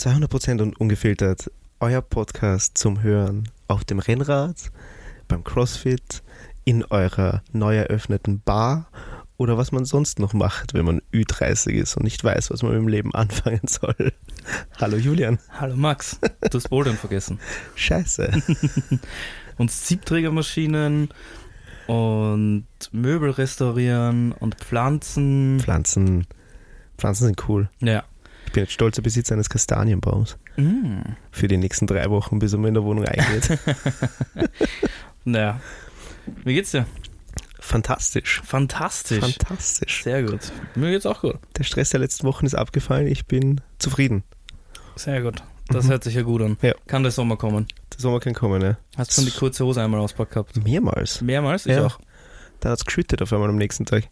200% und ungefiltert. Euer Podcast zum Hören auf dem Rennrad, beim Crossfit, in eurer neu eröffneten Bar oder was man sonst noch macht, wenn man Ü30 ist und nicht weiß, was man im Leben anfangen soll. Hallo Julian. Hallo Max, du hast Bouldern vergessen. Scheiße. Und Siebträgermaschinen und Möbel restaurieren und Pflanzen. Pflanzen sind cool. Ja. Ich bin jetzt stolzer Besitzer eines Kastanienbaums. Für die nächsten 3 Wochen, bis er mir in der Wohnung eingeht. Naja. Wie geht's dir? Fantastisch. Sehr gut. Mir geht's auch gut. Der Stress der letzten Wochen ist abgefallen. Ich bin zufrieden. Sehr gut. Das hört sich ja gut an. Ja. Kann der Sommer kommen? Der Sommer kann kommen, ja. Hast du schon die kurze Hose einmal auspackt gehabt? Mehrmals. Mehrmals? Ich Ja. auch. Dann hat es geschüttet auf einmal am nächsten Tag.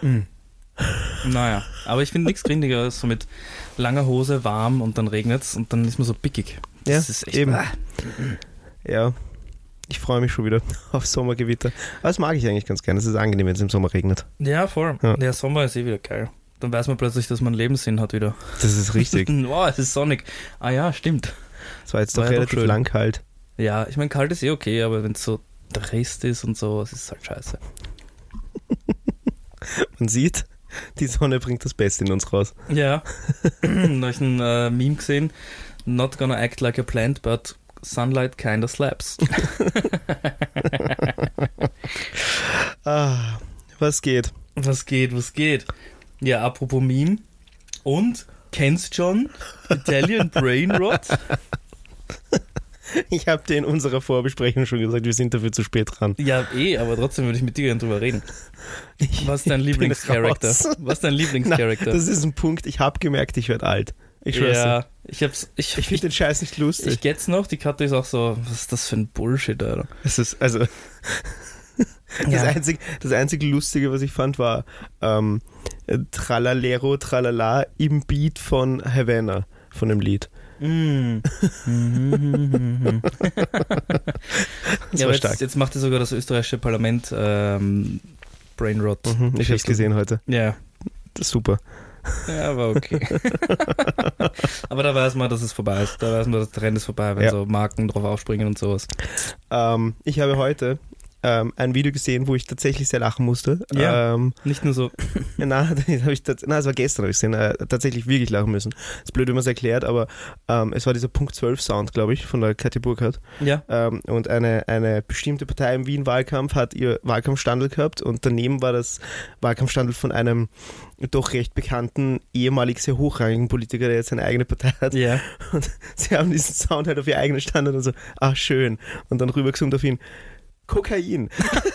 Naja, aber ich finde nichts grindiger als so mit langer Hose, warm und dann regnet's und dann ist man so pickig. Ja, Das ist echt eben. Ja, ich freue mich schon wieder auf Sommergewitter. Aber das mag ich eigentlich ganz gerne. Es ist angenehm, wenn es im Sommer regnet. Ja, voll. Ja. Der Sommer ist eh wieder geil. Dann weiß man plötzlich, dass man einen Lebenssinn hat wieder. Das ist richtig. Wow, es ist sonnig. Ah ja, stimmt. Es war jetzt War doch ja doch relativ schön. lang kalt. Ja, ich meine, kalt ist eh okay, aber wenn es so dreist ist und so, es ist halt scheiße. Man sieht, die Sonne bringt das Beste in uns raus. Ja, da habe ich ein Meme gesehen. Not gonna act like a plant, but sunlight kinda slaps. Was geht? Was geht? Ja, apropos Meme. Und, kennst schon Italian Brain Rot? Ich habe dir in unserer Vorbesprechung schon gesagt, wir sind dafür zu spät dran. Ja, aber trotzdem würde ich mit dir gerne drüber reden. Was ist dein bin Lieblingscharakter? raus. Was ist dein Na, Lieblingscharakter? das ist ein Punkt, ich habe gemerkt, ich werde alt. Ich schwör's dir. Ja, Ich finde den Scheiß nicht lustig. ich geht's noch, die Karte ist auch so, was ist das für ein Bullshit, Alter? Es ist, also, das einzig Lustige, was ich fand, war Tralalero, Tralala im Beat von Havana, von dem Lied. Das Das ja, war aber stark. jetzt macht ja sogar das österreichische Parlament Brainrot. Ich habe es gesehen heute. Ja. Das ist super. Ja, war okay. Aber da weiß man, dass es vorbei ist. Da weiß man, dass der Trend ist vorbei, wenn Ja. so Marken drauf aufspringen und sowas. Ich habe heute ein Video gesehen, wo ich tatsächlich sehr lachen musste. Ja. Nicht nur so. Es war gestern, habe ich gesehen, tatsächlich wirklich lachen müssen. Ist blöd, wenn man es erklärt, aber es war dieser Punkt 12 Sound, glaube ich, von der Kathi Burkhardt. Ja. Und eine bestimmte Partei im Wien-Wahlkampf hat ihr Wahlkampfstandel gehabt und daneben war das Wahlkampfstandel von einem doch recht bekannten, ehemalig sehr hochrangigen Politiker, der jetzt seine eigene Partei hat. Ja. Und sie haben diesen Sound halt auf ihr eigenen Standard und so, ach schön. Und dann rübergezoomt auf ihn, Kokain.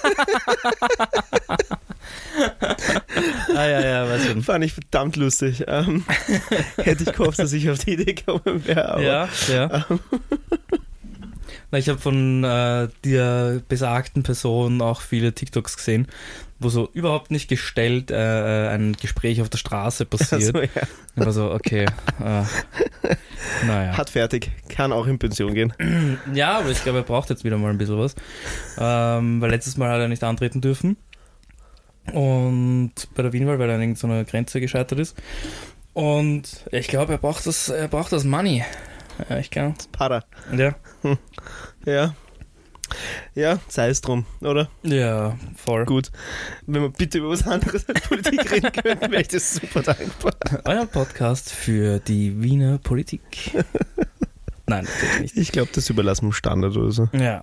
Ja, weiß schon. Fand ich verdammt lustig. Hätte ich gehofft, dass ich auf die Idee gekommen wäre. Aber Ja. Na, ich habe von der besagten Person auch viele TikToks gesehen, wo so überhaupt nicht gestellt ein Gespräch auf der Straße passiert. Also, ja. Ich war so, okay. Naja. Hat fertig. Kann auch in Pension gehen. Ja, aber ich glaube, er braucht jetzt wieder mal ein bisschen was. Weil letztes Mal hat er nicht antreten dürfen. Und bei der Wienwahl, weil er an irgendeiner Grenze gescheitert ist. Und ich glaube, er braucht das Money. Ja, ich kann. Para. Ja. Ja. Ja, sei es drum, oder? Ja, voll. Gut. Wenn wir bitte über was anderes als Politik reden könnten, wäre ich das super dankbar. Euer Podcast für die Wiener Politik. Nein, natürlich nicht. Ich glaube, das überlassen wir dem Standard oder so. Ja.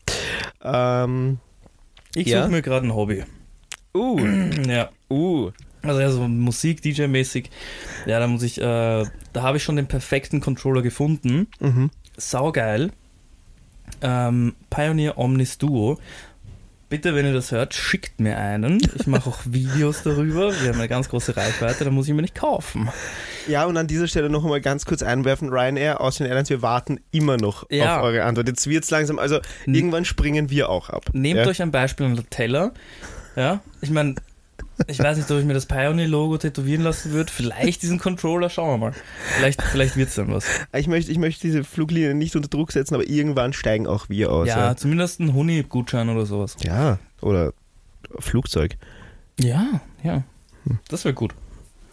Ich Ja? suche mir gerade ein Hobby. Ja. Also ja, so Musik, DJ-mäßig. Ja, da habe ich schon den perfekten Controller gefunden. Saugeil. Pioneer Omnis Duo. Bitte, wenn ihr das hört, schickt mir einen. Ich mache auch Videos darüber. Wir haben eine ganz große Reichweite, da muss ich mir nicht kaufen. Ja, und an dieser Stelle noch einmal ganz kurz einwerfen, Ryanair, Austrian Airlines, wir warten immer noch auf eure Antwort. Jetzt wird es langsam, also irgendwann springen wir auch ab. Nehmt euch ein Beispiel an der Teller. Ja, ich meine, ich weiß nicht, ob ich mir das Pioneer-Logo tätowieren lassen würde. Vielleicht diesen Controller, schauen wir mal. Vielleicht wird es dann was. Ich möchte diese Fluglinie nicht unter Druck setzen, aber irgendwann steigen auch wir aus. Ja, zumindest ein Huni-Gutschein oder sowas. Ja, oder Flugzeug. Ja. Das wäre gut.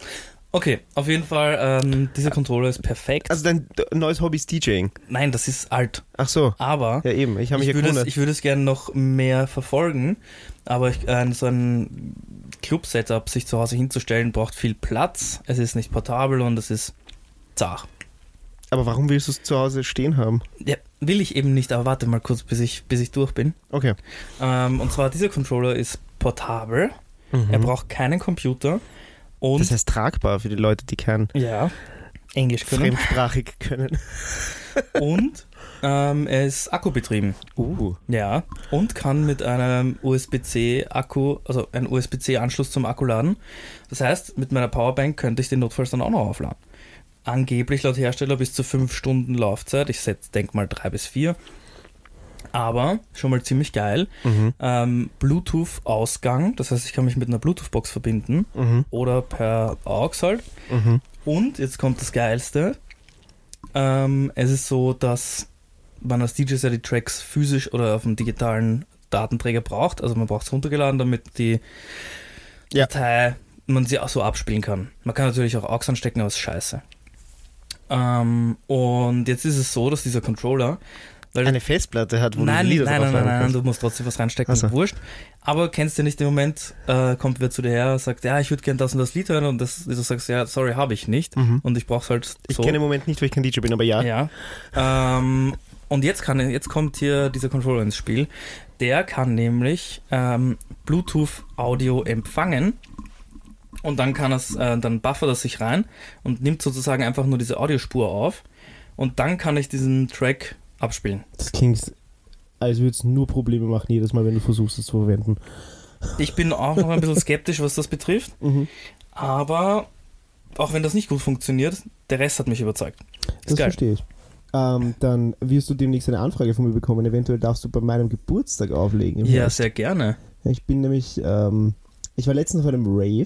Okay, auf jeden Fall, dieser Controller ist perfekt. Also dein neues Hobby ist DJing? Nein, das ist alt. Ach so. Aber Ja eben, ich habe mich ich würde es gerne noch mehr verfolgen, aber so ein Club-Setup sich zu Hause hinzustellen, braucht viel Platz. Es ist nicht portabel und es ist zart. Aber warum willst du es zu Hause stehen haben? Ja, will ich eben nicht, aber warte mal kurz, bis ich durch bin. Okay. Und zwar, dieser Controller ist portabel, er braucht keinen Computer und... Das heißt tragbar für die Leute, die kein Englisch können. fremdsprachig können. Und er ist akkubetrieben. Ja, und kann mit einem USB-C-Akku, also einen USB-C-Anschluss zum Akku laden. Das heißt, mit meiner Powerbank könnte ich den notfalls dann auch noch aufladen. Angeblich laut Hersteller bis zu 5 Stunden Laufzeit. Ich denke mal 3 bis 4. Aber schon mal ziemlich geil. Bluetooth-Ausgang, das heißt, ich kann mich mit einer Bluetooth-Box verbinden oder per AUX halt. Und jetzt kommt das Geilste. Es ist so, dass man als DJ ja die Tracks physisch oder auf einem digitalen Datenträger braucht. Also man braucht es runtergeladen, damit die Datei, man sie auch so abspielen kann. Man kann natürlich auch AUX anstecken, aber es ist scheiße. Und jetzt ist es so, dass dieser Controller eine Festplatte hat, wo du Lieder drauf haben kannst. Nein, du musst trotzdem was reinstecken, wurscht. Aber kennst du nicht den Moment, kommt wer zu dir her, sagt, ja, ich würde gerne das und das Lied hören und du sagst, ja, sorry, habe ich nicht und ich brauche es halt so. Ich kenne den Moment nicht, weil ich kein DJ bin, aber ja. Ja. Und jetzt kommt hier dieser Controller ins Spiel. Der kann nämlich Bluetooth-Audio empfangen und dann dann buffert er sich rein und nimmt sozusagen einfach nur diese Audiospur auf und dann kann ich diesen Track abspielen. Das klingt, als würde es nur Probleme machen, jedes Mal, wenn du versuchst, es zu verwenden. Ich bin auch noch ein bisschen skeptisch, was das betrifft, aber auch wenn das nicht gut funktioniert, der Rest hat mich überzeugt. Das verstehe ich. Dann wirst du demnächst eine Anfrage von mir bekommen. Eventuell darfst du bei meinem Geburtstag auflegen. Ja, sehr gerne. Ich bin nämlich, ich war letztens auf einem Rave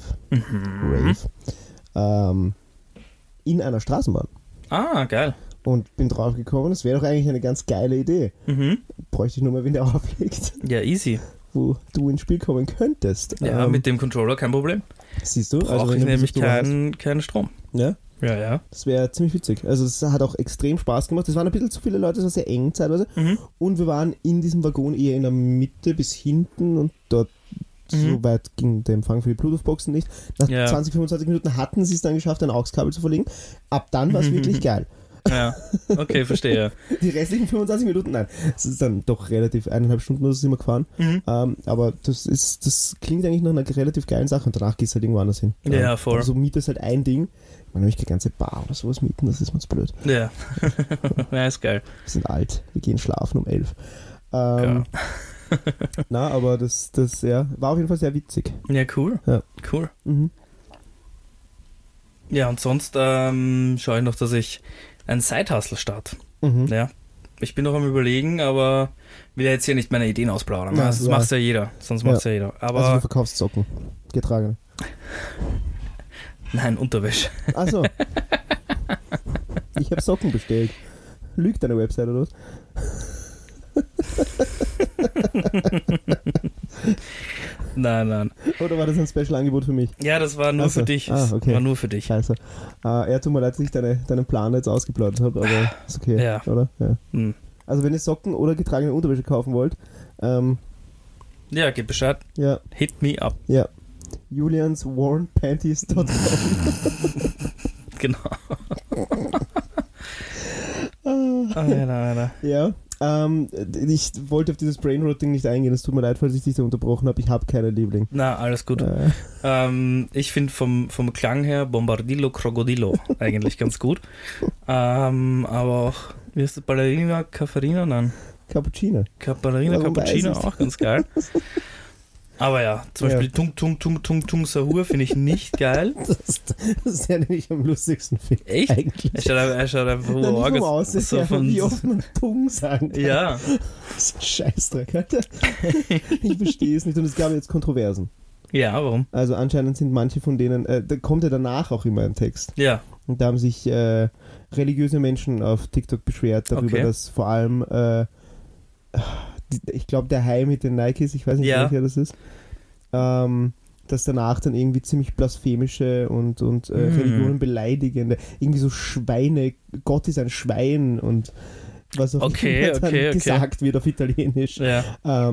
in einer Straßenbahn. Ah, geil. Und bin drauf gekommen, das wäre doch eigentlich eine ganz geile Idee. Bräuchte ich nur mal, wenn der auflegt. Ja, easy. Wo du ins Spiel kommen könntest. Ja, mit dem Controller kein Problem. Siehst du? Brauche ich nämlich keinen Strom. Ja? Ja. Das wäre ziemlich witzig. Also es hat auch extrem Spaß gemacht. Es waren ein bisschen zu viele Leute, es war sehr eng zeitweise. Und wir waren in diesem Waggon eher in der Mitte bis hinten und dort so weit ging der Empfang für die Bluetooth-Boxen nicht. Nach 20, 25 Minuten hatten sie es dann geschafft, ein AUX-Kabel zu verlegen. Ab dann war es wirklich geil. Ja, okay, verstehe. Die restlichen 25 Minuten, nein. Es ist dann doch relativ 1,5 Stunden oder so sind wir gefahren. Aber das klingt eigentlich nach einer relativ geilen Sache und danach gehst du halt irgendwo anders hin. Ja, voll. Also mietest halt ein Ding. Man nämlich keine ganze Bar oder sowas mieten, das ist mir zu blöd. Ja. Ja, ist geil. Wir sind alt, wir gehen schlafen um 11. Na, aber das war auf jeden Fall sehr witzig. Ja, cool. Ja. Cool. Ja, und sonst schaue ich noch, dass ich einen Side-Hustle starte. Ja. Ich bin noch am Überlegen, aber will ja jetzt hier nicht meine Ideen ausplaudern. Ja, das macht ja jeder. Sonst macht es ja jeder. Aber also du verkaufst Socken. Getragene. Nein, Unterwäsche. Achso. Ich habe Socken bestellt. Lügt deine Website oder was? Nein. Oder war das ein Special-Angebot für mich? Ja, das war nur für dich. Okay. War nur für dich. Scheiße. Tut mir leid, dass ich deinen Plan jetzt ausgeplaudert habe, aber ist okay, ja. Oder? Ja. Also wenn ihr Socken oder getragene Unterwäsche kaufen wollt, ja, gib Bescheid. Ja. Hit me up. Ja. julianswornpanties.com Genau. Alter. Ja. Ich wollte auf dieses Brainrot-Ding nicht eingehen. Es tut mir leid, falls ich dich da unterbrochen habe. Ich habe keine Liebling. Na, alles gut. Ich finde vom Klang her Bombardillo Crocodillo eigentlich ganz gut. Aber auch, wie heißt das, Ballerina Cafferina? Nein. Cappuccino. Ballerina Cappuccino, auch ganz geil. Aber ja, zum Beispiel Tung Tung Tung Tung Tung Sahur finde ich nicht geil. Das ist ja nämlich am lustigsten Film. Echt? Eigentlich. Er schaut einfach wie oft man Tung sagen kann. Ja. Das ist ein Scheißdreck, Alter. Ich verstehe es nicht und es gab jetzt Kontroversen. Ja, warum? Also anscheinend sind manche von denen, da kommt ja danach auch immer ein Text. Ja. Und da haben sich religiöse Menschen auf TikTok beschwert darüber, dass vor allem ich glaube, der Hai mit den Nikes, ich weiß nicht, welcher das ist, dass danach dann irgendwie ziemlich blasphemische und Religionen beleidigende, irgendwie so Schweine, Gott ist ein Schwein und was auch immer dann gesagt wird auf Italienisch. Ja.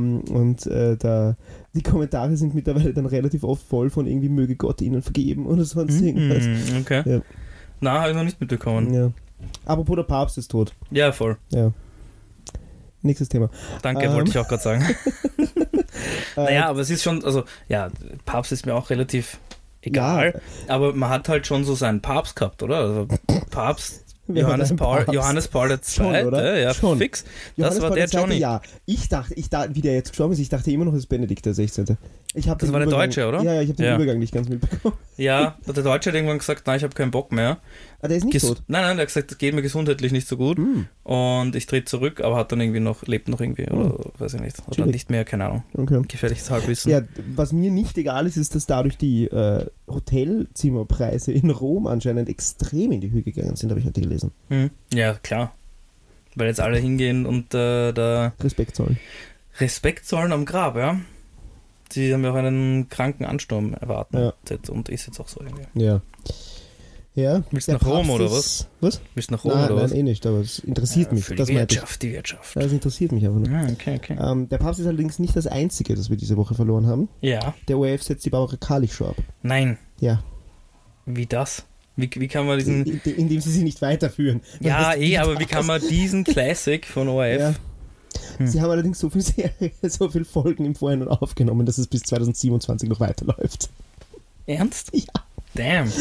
Die Kommentare sind mittlerweile dann relativ oft voll von irgendwie möge Gott ihnen vergeben oder sonst irgendwas. Okay. Ja. Na, habe ich noch nicht mitbekommen. Ja. Apropos der Papst ist tot. Ja, voll. Ja. Nächstes Thema. Danke, wollte ich auch gerade sagen. Naja, aber es ist schon, also, ja, Papst ist mir auch relativ egal, aber man hat halt schon so seinen Papst gehabt, oder? Also Papst Johannes Paul II. Schon, oder? Ja, schon. Fix. Johannes das war Paul der II. Johnny. Ja, ich dachte, wie der jetzt gestorben ist, ich dachte immer noch, es ist Benedikt der 16. Das war der Deutsche, oder? Ja, ich habe den Übergang nicht ganz mitbekommen. Ja, der Deutsche hat irgendwann gesagt, nein, ich habe keinen Bock mehr. Ah, der ist nicht tot? Nein, der hat gesagt, das geht mir gesundheitlich nicht so gut und ich trete zurück, aber hat dann irgendwie lebt noch irgendwie oder weiß ich nicht. Oder nicht mehr, keine Ahnung. Okay. Gefährliches Halbwissen. Ja, was mir nicht egal ist, ist, dass dadurch die Hotelzimmerpreise in Rom anscheinend extrem in die Höhe gegangen sind, habe ich heute gelesen. Ja, klar. Weil jetzt alle hingehen und da Respekt zollen. Respekt zollen am Grab, ja. Sie haben ja auch einen kranken Ansturm erwartet und ist jetzt auch so irgendwie. Ja. Ja. Willst du nach Rom oder was? Was? Willst du nach Rom oder was? Nein, nicht, aber es interessiert mich. Für die Wirtschaft. Ja, das interessiert mich einfach nur. Okay. Der Papst ist allerdings nicht das Einzige, das wir diese Woche verloren haben. Ja. Der ORF setzt die Barbara Kalisch ab. Nein. Ja. Wie das? Wie kann man diesen... Indem sie nicht weiterführen. Ja, aber wie kann man diesen Classic von ORF... Ja. Sie haben allerdings so viel Folgen im Vorhinein aufgenommen, dass es bis 2027 noch weiterläuft. Ernst? Ja. Damn.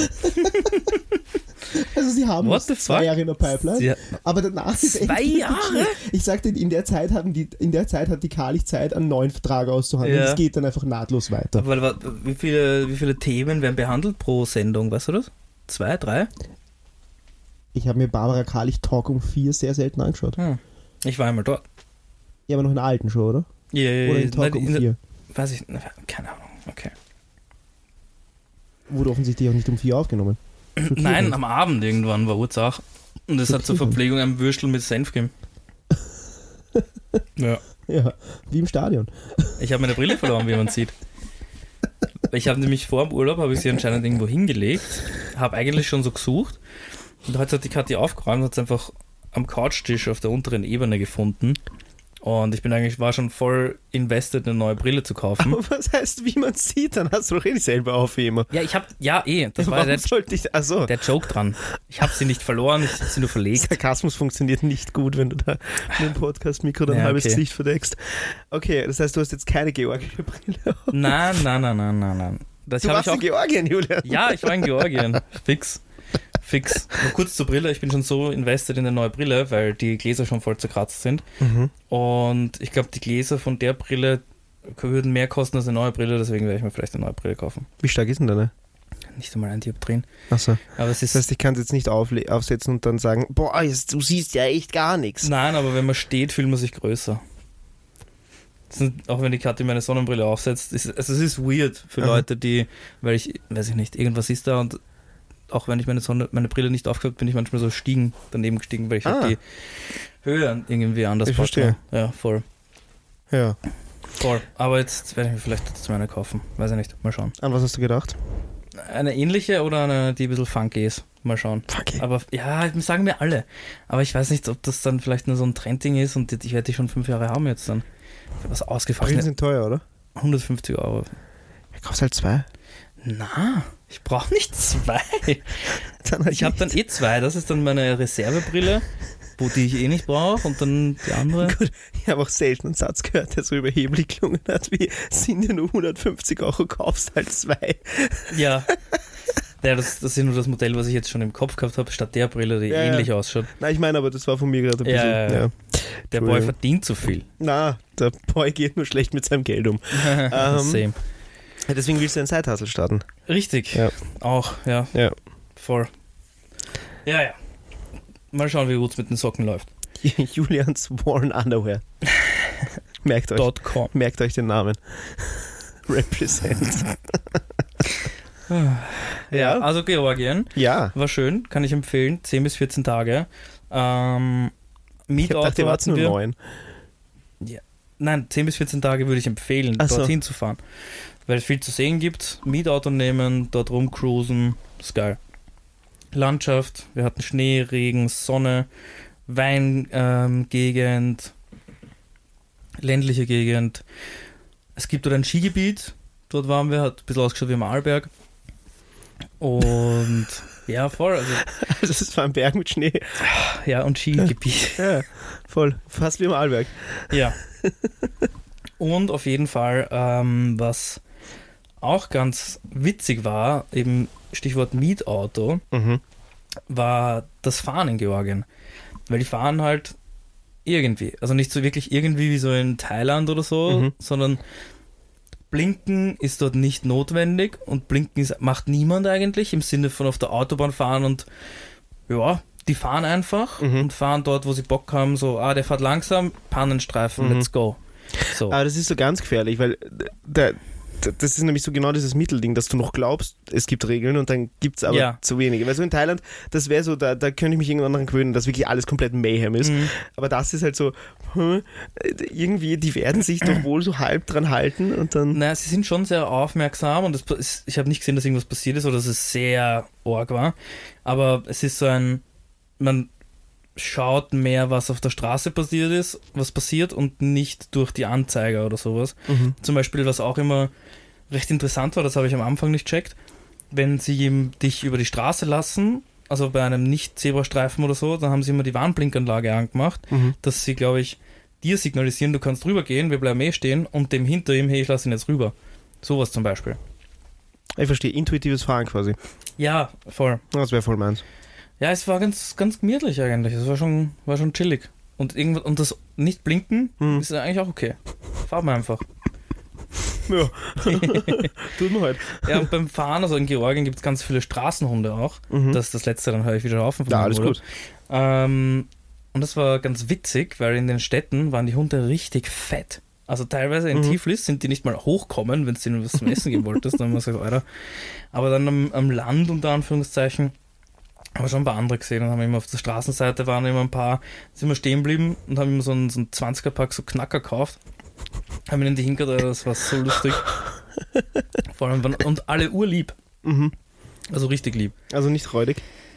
Also sie haben 2 Jahre in der Pipeline, aber danach ist 2 Jahre? Ich sagte, in der Zeit hat die Kalisch Zeit, einen neuen Vertrag auszuhandeln. Es geht dann einfach nahtlos weiter. Aber wie viele Themen werden behandelt pro Sendung, weißt du das? 2, 3? Ich habe mir Barbara Kalisch Talk um 4 sehr selten angeschaut. Ich war einmal dort. Ja, aber noch in der alten Show, oder? Ja. Oder in Talk um 4? Weiß ich, keine Ahnung, okay. Wurde offensichtlich auch nicht um 4 aufgenommen. Nein, am Abend irgendwann war Urzach. Und es hat zur Verpflegung einen Würstel mit Senf gegeben. Ja, wie im Stadion. Ich habe meine Brille verloren, wie man sieht. Ich habe nämlich vor dem Urlaub, habe ich sie anscheinend irgendwo hingelegt, habe eigentlich schon so gesucht und heute hat die Kathi aufgeräumt und hat es einfach am Couchtisch auf der unteren Ebene gefunden. Und ich war schon voll invested, eine neue Brille zu kaufen. Aber was heißt, wie man sieht, dann hast du doch selber aufheben. Das war der Joke dran. Ich habe sie nicht verloren, ich habe sie nur verlegt. Sarkasmus funktioniert nicht gut, wenn du da mit dem Podcast-Mikro dein halbes Gesicht verdeckst. Okay, das heißt, du hast jetzt keine georgische Brille. Nein. Du warst in Georgien, Julian. Ja, ich war in Georgien. Fix. Nur kurz zur Brille, ich bin schon so invested in eine neue Brille, weil die Gläser schon voll zerkratzt sind. Und ich glaube, die Gläser von der Brille würden mehr kosten als eine neue Brille, deswegen werde ich mir vielleicht eine neue Brille kaufen. Wie stark ist denn deine? Nicht einmal ein Dioptrien. Achso. Aber das heißt, ich kann es jetzt nicht aufsetzen und dann sagen, boah, du siehst ja echt gar nichts. Nein, aber wenn man steht, fühlt man sich größer. Auch wenn die Kathi meine Sonnenbrille aufsetzt, es ist weird für Leute, weil ich, weiß ich nicht, irgendwas ist da und auch wenn ich meine Brille nicht aufgehabt, bin ich manchmal so daneben gestiegen, weil ich halt die Höhe irgendwie anders verstehe. Ja, voll. Ja. Voll. Aber jetzt werde ich mir vielleicht trotzdem eine kaufen. Weiß ich nicht. Mal schauen. An was hast du gedacht? Eine ähnliche oder eine, die ein bisschen funky ist? Mal schauen. Funky? Aber ja, sagen mir alle. Aber ich weiß nicht, ob das dann vielleicht nur so ein Trendding ist und ich werde die schon 5 Jahre haben jetzt dann. Was ausgefallen. Brillen sind teuer, oder? 150 €. Du kaufst halt 2. Na, ich brauche nicht 2. Ich habe dann 2. Das ist dann meine Reservebrille, die ich nicht brauche und dann die andere. Gut, ich habe auch selten einen Satz gehört, der so überheblich klungen hat, wie sind ja nur 150 €, kaufst halt 2. Ja. Das ist nur das Modell, was ich jetzt schon im Kopf gehabt habe, statt der Brille, die ähnlich ausschaut. Nein, ich meine, aber das war von mir gerade ein bisschen. Ja. Der Boy verdient zu viel. Na, der Boy geht nur schlecht mit seinem Geld um. Same. Deswegen willst du einen Side-Hustle starten. Richtig. Ja. Auch, ja. Voll. Ja. Mal schauen, wie gut es mit den Socken läuft. Julians Worn Underwear. Merkt euch den Namen. Represent. Ja, also Georgien. Ja. War schön, kann ich empfehlen. 10 bis 14 Tage. Ich dachte, war es nur 9. Ja. Nein, 10 bis 14 Tage würde ich empfehlen, dorthin zu fahren. weil es viel zu sehen gibt. Mietauto nehmen, dort rumcruisen, ist geil. Landschaft, wir hatten Schnee, Regen, Sonne, Weingegend, ländliche Gegend. Es gibt dort ein Skigebiet, dort waren wir, hat ein bisschen ausgeschaut wie im Arlberg. Und ja, voll. Also das war ein Berg mit Schnee. Ja, und Skigebiet. Ja, voll. Fast wie im Arlberg. Ja. Und auf jeden Fall, was auch ganz witzig war, eben Stichwort Mietauto, war das Fahren in Georgien. Weil die fahren halt irgendwie, also nicht so wirklich irgendwie wie so in Thailand oder so, sondern Blinken ist dort nicht notwendig und Blinken macht niemand eigentlich, im Sinne von auf der Autobahn fahren und ja, die fahren einfach und fahren dort, wo sie Bock haben, so, der fährt langsam, Pannenstreifen, let's go. So. Aber das ist so ganz gefährlich, weil das ist nämlich so genau dieses Mittelding, dass du noch glaubst, es gibt Regeln und dann gibt es aber zu wenige. Weil so in Thailand, das wäre so, da könnte ich mich irgendwann daran gewöhnen, dass wirklich alles komplett Mayhem ist. Aber das ist halt so, irgendwie, die werden sich doch wohl so halb dran halten und dann... Naja, sie sind schon sehr aufmerksam und ich habe nicht gesehen, dass irgendwas passiert ist oder dass es sehr arg war. Aber es ist so man schaut mehr, was auf der Straße was passiert und nicht durch die Anzeiger oder sowas. Zum Beispiel, was auch immer recht interessant war, das habe ich am Anfang nicht checkt, wenn sie dich über die Straße lassen, also bei einem Nicht-Zebrastreifen oder so, dann haben sie immer die Warnblinkanlage angemacht, dass sie, glaube ich, dir signalisieren, du kannst rübergehen, wir bleiben stehen und dem hinter ihm, hey, ich lasse ihn jetzt rüber. Sowas zum Beispiel. Ich verstehe, intuitives Fahren quasi. Ja, voll. Das wäre voll meins. Ja, es war ganz, ganz gemütlich eigentlich. Es war schon chillig. Und das Nicht-Blinken ist eigentlich auch okay. Fahren wir einfach. Ja, tut mir halt. Ja, und beim Fahren, also in Georgien gibt es ganz viele Straßenhunde auch. Das letzte, dann höre ich wieder auf. Ja, alles gut. Und das war ganz witzig, weil in den Städten waren die Hunde richtig fett. Also teilweise in Tiflis sind die nicht mal hochkommen, wenn du denen was zum Essen geben wolltest. Dann haben wir gesagt, Alter. Aber dann am Land, unter Anführungszeichen, haben wir schon ein paar andere gesehen und haben immer auf der Straßenseite waren immer ein paar, sind wir stehen geblieben und haben immer so einen 20er-Pack so Knacker gekauft. Haben ihnen die hingert, das war so lustig. Vor allem und alle urlieb. Also richtig lieb. Also nicht räudig?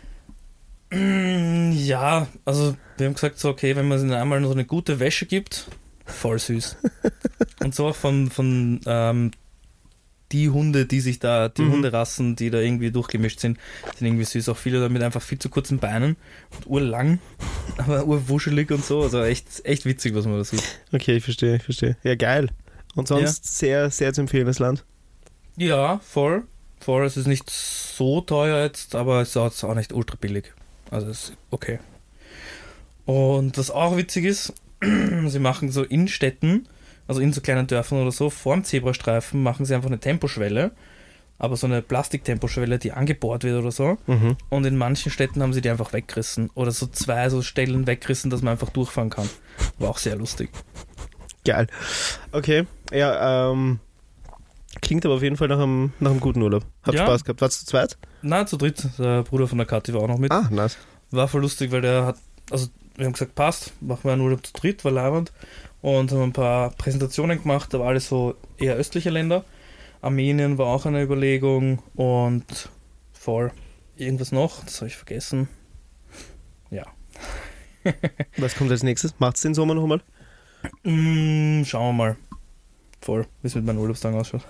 Ja, also wir haben gesagt so, okay, wenn man ihnen einmal so eine gute Wäsche gibt, voll süß. Und so auch von die Hunde, die sich da, die Hunderassen, die da irgendwie durchgemischt sind irgendwie süß. Auch viele damit einfach viel zu kurzen Beinen und urlang, aber urwuschelig und so. Also echt witzig, was man da sieht. Okay, ich verstehe. Ja, geil. Und sonst sehr, sehr zu empfehlen, das Land? Ja, voll. Es ist nicht so teuer jetzt, aber es ist auch nicht ultra billig. Also ist okay. Und was auch witzig ist, sie machen so in Städten, also in so kleinen Dörfern oder so, vorm Zebrastreifen machen sie einfach eine Temposchwelle, aber so eine Plastiktemposchwelle, die angebohrt wird oder so. Und in manchen Städten haben sie die einfach weggerissen oder so 2 so Stellen weggerissen, dass man einfach durchfahren kann. War auch sehr lustig. Geil. Okay, ja, klingt aber auf jeden Fall nach einem guten Urlaub. Habt Spaß gehabt. Warst du zu zweit? Nein, zu dritt. Der Bruder von der Kathi war auch noch mit. Ah, nice. War voll lustig, weil wir haben gesagt, passt, machen wir einen Urlaub zu dritt, war leibend. Und haben ein paar Präsentationen gemacht, da war alles so eher östliche Länder. Armenien war auch eine Überlegung und voll irgendwas noch, das habe ich vergessen. Ja. Was kommt als nächstes? Macht's den Sommer noch einmal? Schauen wir mal. Voll, wie es mit meinen Urlaubstagen ausschaut.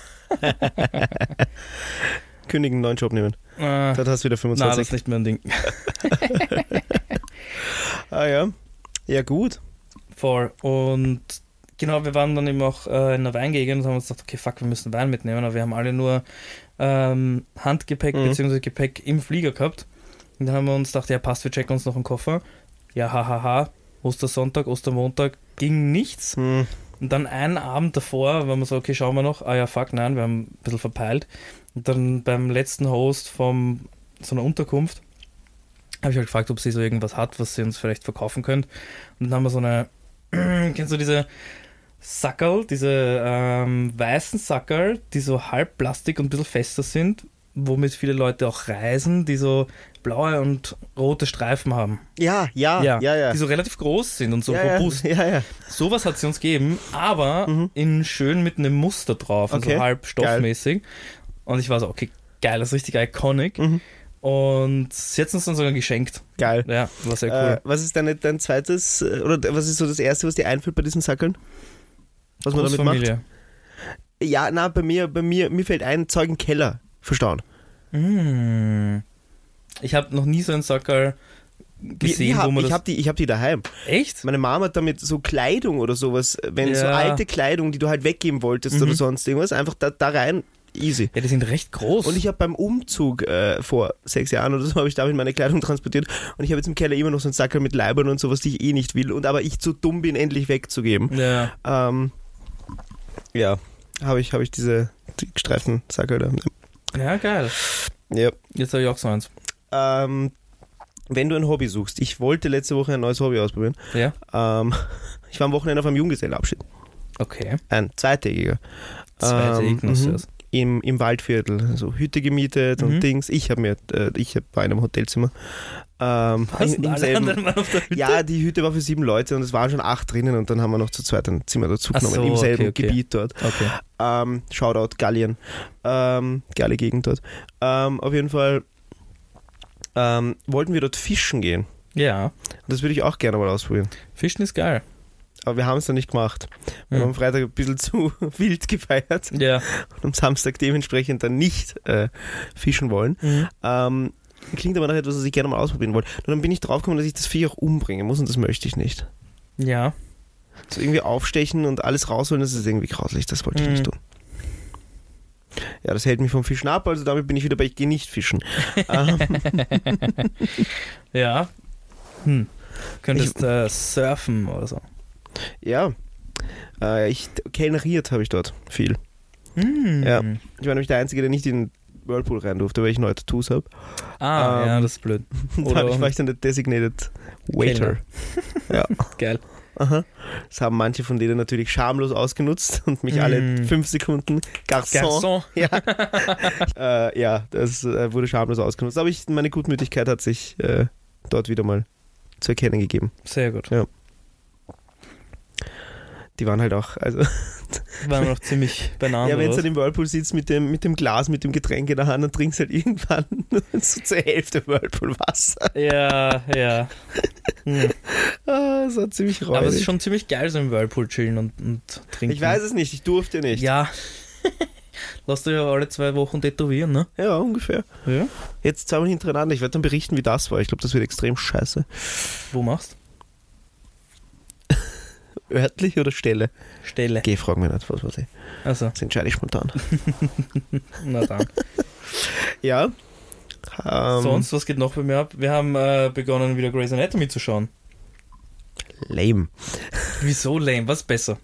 Kündigen, neuen Job nehmen. Dann hast du wieder 25. Nein, das ist nicht mehr ein Ding. Ah ja. Ja, gut. Voll. Und genau, wir waren dann eben auch in einer Weingegend und haben uns gedacht, okay, fuck, wir müssen Wein mitnehmen, aber wir haben alle nur Handgepäck bzw. Gepäck im Flieger gehabt. Und dann haben wir uns gedacht, ja passt, wir checken uns noch einen Koffer. Ja, hahaha, Ostersonntag, Ostermontag, ging nichts. Und dann einen Abend davor, wenn wir so, okay, schauen wir noch, ja, fuck, nein, wir haben ein bisschen verpeilt. Und dann beim letzten Host von so einer Unterkunft habe ich halt gefragt, ob sie so irgendwas hat, was sie uns vielleicht verkaufen könnt. Und dann haben wir so eine, kennst du diese Sackerl, diese weißen Sackerl, die so halb Plastik und ein bisschen fester sind, womit viele Leute auch reisen, die so blaue und rote Streifen haben. Ja. Die so relativ groß sind und so robust. Ja. Sowas hat sie uns gegeben, aber in schön mit einem Muster drauf, also Okay, halb stoffmäßig. Und ich war so, okay, geil, das ist richtig iconic. Und sie hat uns dann sogar geschenkt. Geil. Ja, war sehr cool. Was ist dein zweites, oder was ist so das Erste, was dir einfällt bei diesen Sackeln? Was man damit macht? Großfamilie. Ja, na, bei mir fällt ein Zeug im Keller verstauen. Ich habe noch nie so einen Sackerl gesehen, wo man ich hab die daheim. Echt? Meine Mama hat damit so Kleidung oder sowas, wenn so Ja. alte Kleidung, die du halt weggeben wolltest oder sonst irgendwas, einfach da rein, easy. Ja, die sind recht groß. Und ich habe beim Umzug vor 6 Jahren oder so, habe ich damit meine Kleidung transportiert und ich habe jetzt im Keller immer noch so einen Sackerl mit Leibern und sowas, die ich eh nicht will und aber ich zu dumm bin, endlich wegzugeben. Ja. Ja, habe ich die gestreiften Sackerl da. Ja, geil. Ja. Jetzt habe ich auch so eins. Wenn du ein Hobby suchst, ich wollte letzte Woche ein neues Hobby ausprobieren. Ja. Ich war am Wochenende auf einem Junggesellenabschied. Okay. Ein zweitägiger. Zweite Im Waldviertel, so Hütte gemietet und Dings. Ich war in einem Hotelzimmer. Was? Im Alle selben, anderen waren auf der Hütte? ja, die Hütte war für 7 Leute und es waren schon 8 drinnen und dann haben wir noch zu zweit ein Zimmer dazu genommen, im selben Gebiet dort. Okay. Shoutout Gallien. Geile Gegend dort. Auf jeden Fall wollten wir dort fischen gehen. Ja. Und das würde ich auch gerne mal ausprobieren. Fischen ist geil. Aber wir haben es dann nicht gemacht. Wir haben am Freitag ein bisschen zu wild gefeiert Ja. und am Samstag dementsprechend dann nicht fischen wollen. Klingt aber nach etwas, was ich gerne mal ausprobieren wollte. Und dann bin ich draufgekommen, dass ich das Vieh auch umbringen muss und das möchte ich nicht. Ja. So irgendwie aufstechen und alles rausholen, das ist irgendwie grauslich, das wollte ich nicht tun. Ja, das hält mich vom Fischen ab, also damit bin ich wieder bei, ich gehe nicht fischen. Ja. Könntest surfen oder so. Ja, kellneriert habe ich dort viel. Ja, ich war nämlich der Einzige, der nicht in den Whirlpool rein durfte, weil ich neue Tattoos habe. Ja, das ist blöd. Dadurch war ich dann der Designated Waiter. Ja. Geil. Aha. Das haben manche von denen natürlich schamlos ausgenutzt und mich alle 5 Sekunden Garçon. Ja, das wurde schamlos ausgenutzt. Aber meine Gutmütigkeit hat sich dort wieder mal zu erkennen gegeben. Sehr gut. Ja. Die waren halt auch, also Waren noch ziemlich beieinander. ja, wenn du dann im Whirlpool sitzt mit dem Glas, mit dem Getränk in der Hand, dann trinkst du halt irgendwann so zur Hälfte Whirlpool-Wasser. Ja. Das war ziemlich räudig. Aber es ist schon ziemlich geil, so im Whirlpool chillen und trinken. Ich weiß es nicht, ich durfte nicht. Ja. Lass du ja alle 2 Wochen tätowieren, ne? Ja, ungefähr. Ja. Jetzt 2 Mal hintereinander. Ich werde dann berichten, wie das war. Ich glaube, das wird extrem scheiße. Wo machst Örtlich oder Stelle? Stelle. Geh, frag mich nicht, was weiß ich. Also, Das entscheide ich spontan. na dann. Ja. Sonst, was geht noch bei mir ab? Wir haben begonnen, wieder Grey's Anatomy zu schauen. Lame. Wieso lame? Was ist besser?